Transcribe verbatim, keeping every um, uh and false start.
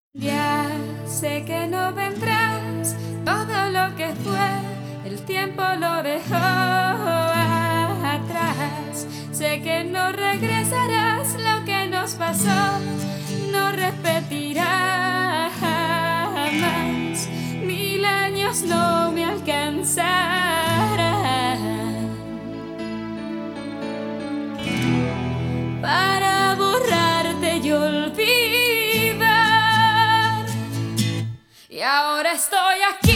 Ya sé que no vendrás, todo lo que fue, el tiempo lo dejó atrás. Sé que no regresarás, lo que nos pasó no repetirá jamás. Mil años no me alcanzarán para borrarte y olvidar. Y ahora estoy aquí.